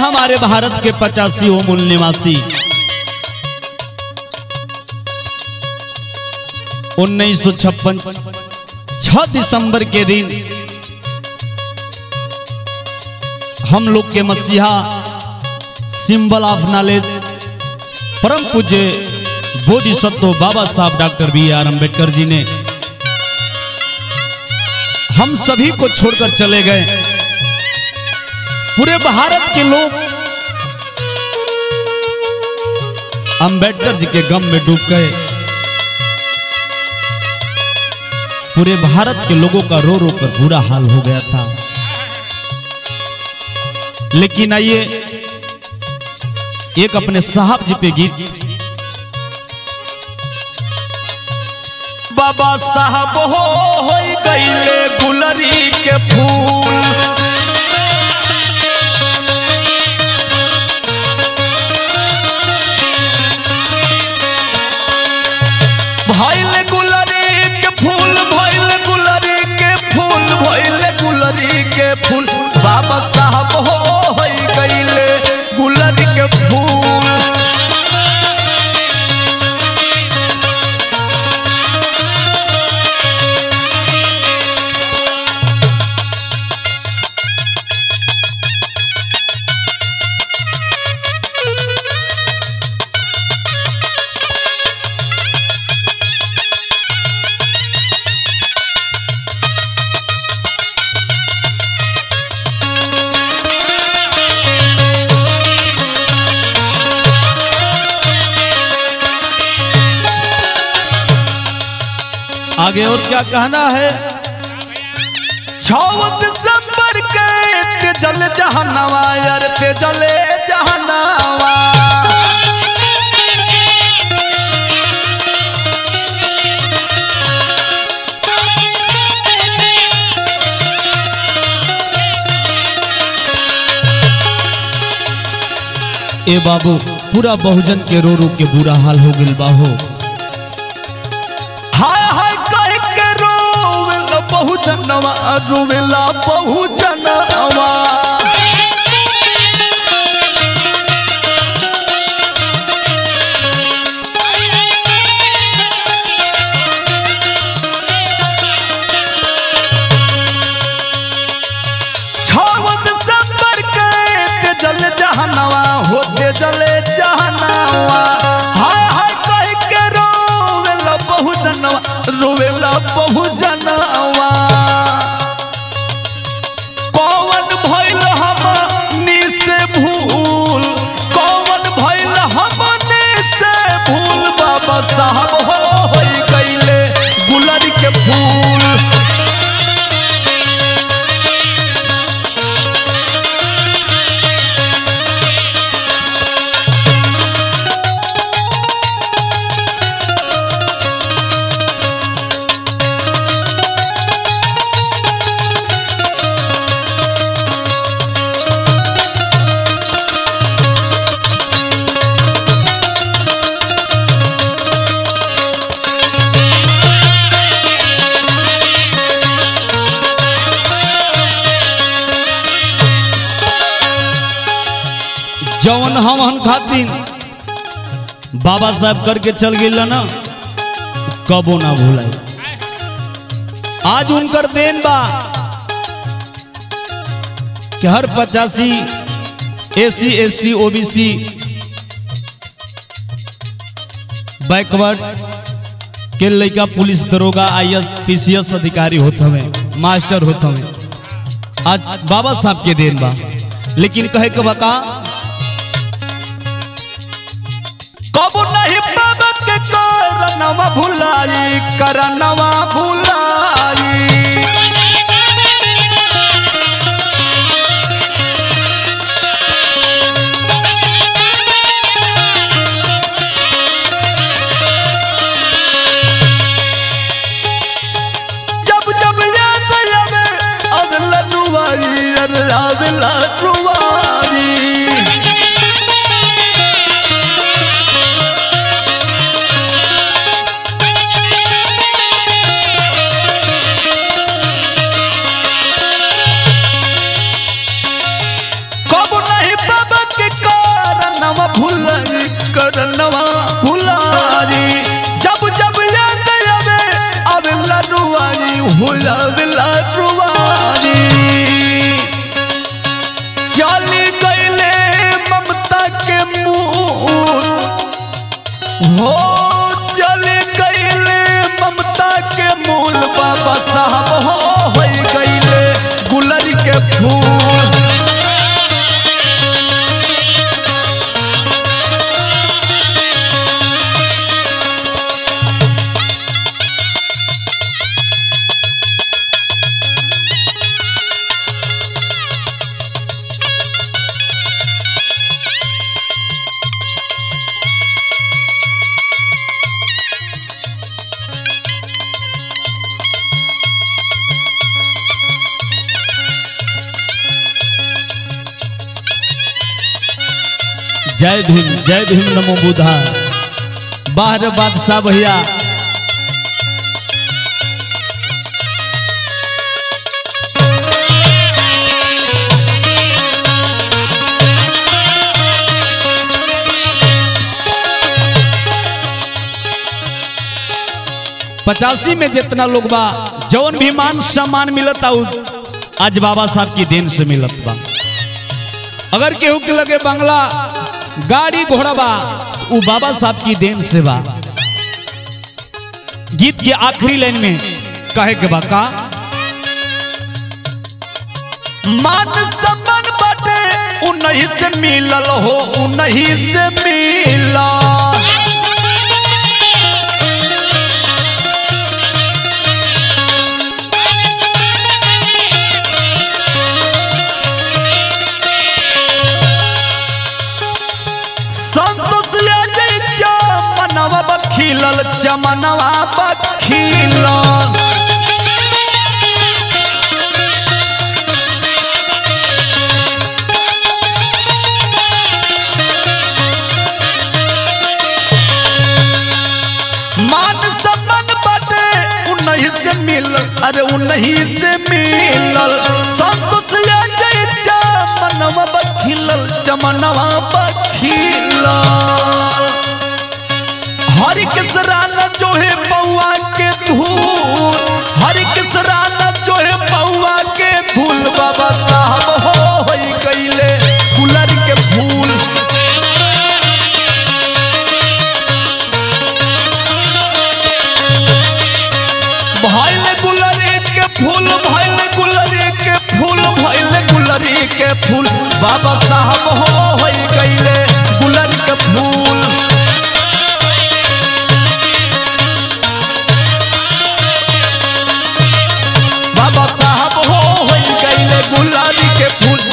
हमारे भारत के 85 मूल निवासी 1956 6 दिसंबर के दिन हम लोग के मसीहा सिंबल ऑफ नॉलेज परम पूज्य बोधिसत्व बाबा साहब डॉक्टर बी.आर. अम्बेडकर जी ने हम सभी को छोड़कर चले गए। पूरे भारत के लोग अम्बेडकर जी के गम में डूब गए। पूरे भारत के लोगों का रो रो कर बुरा हाल हो गया था। लेकिन आइए एक अपने साहब जी पे गीत। बाबा साहब हो गईले गुलरी के फूल, भइले गुलरी के फूल, भइले गुलरी के फूल, भइले गुलरी के फूल। बाबा साहब हो गईले गुलरी के फूल। आगे और क्या कहना है? 6 दिसंबर के तेजल जहनवा यार तेजले जहनवा, ए बाबू पूरा बहुजन के रो रो के बुरा हाल हो गइल बाहो। बहुजनवा रोवेला बहुजनवा, तेजल जहनवा होते जले जहनवा। हाय हाय कह के रोवेला बहुजनवा, रोवेला बहुजनवा। कौन भइल हमनी से भूल, कौन भइल हमनी से भूल। बाबा साहब हो गईले गुलरी के फूल। जौन हम खातिर बाबा साहब करके चल गए ना, कबो ना भूलाए। आज उनकर देन बा कि हर 85 SC ST OBC बैकवर्ड के लड़का पुलिस दरोगा IAS PCS अधिकारी होते हुए मास्टर होते हुए आज बाबा साहब के देन बा। लेकिन कहे के बका कबू नहीं बाबा के करनवा भुलाई, करनवा भुलाई। जब जब याद आवे अगला रुवाई, अगला रुवाई। बाबा हो चले गईले ममता के मूल बाबा साहब हो गईले गुलरी के फूल। जय भीम नमो बुद्धा। बाहर बादशाह भैया पचासी में जितना लोग बा जौन भी मान सम्मान मिलता आज बाबा साहब की देन से मिलत बा। अगर केहू के लगे बंगला गाड़ी घोड़ा बा वो बाबा साहब की देन से बा। गीत के आखिरी लाइन में कहे के बा का मान सम्मान बाटे उन्हीं से मिलल हो उन्हीं से मिला। चमनवा बखिलल चमनवा बखिलल मान सम्मान बाटे उन्हीं से मिलल अरे उन्हीं से मिलल संतोष जय चमनवा बखिलल चमनवा बखिलल। हरि किसराना जो है पौआ के धूल हरि किसराना जो है पौआ के धूल बाबा साहब हो गईले गुलरी के फूल। भइले गुलरी के फूल भइले गुलरी के फूल भइले गुलरी के फूल बाबा साहब हो गईले गुलरी के फूल। बाबा साहब हो गईले गुलाबी के फूल।